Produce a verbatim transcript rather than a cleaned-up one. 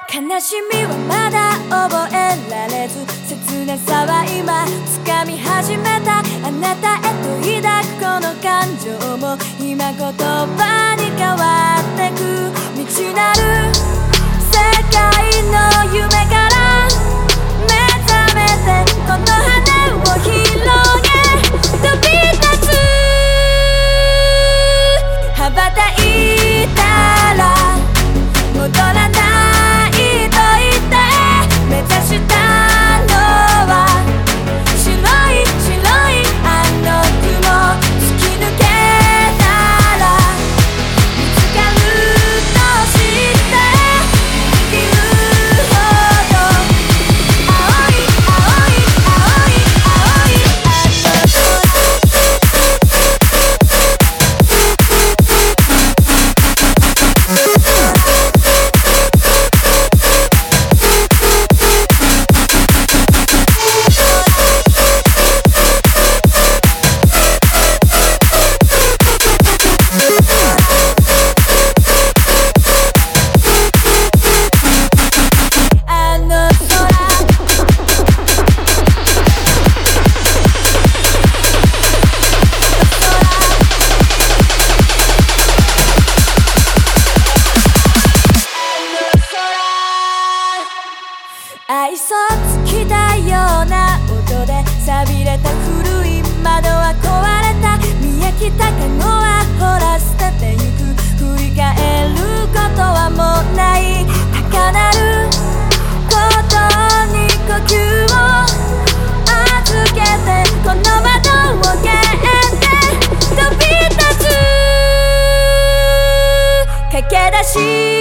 悲しみはまだ覚えられず、切なさは今掴み始めた。あなたへと抱くこの感情も今言葉に変わってく。未知なる世界の夢から目覚めて、この羽を広げ飛び立つ。羽ばたいたら戻らないと言って目指したのは白い白いあの雲。突き抜けたら見つかると知って生きるほど青い青い青い青いあの愛想尽きたような音で錆びれた古い窓は壊れた。見飽きたカゴはほら捨ててゆく。振り返ることはもうない。高鳴ることに呼吸を預けて、この窓を蹴って飛び立つ。駆け出し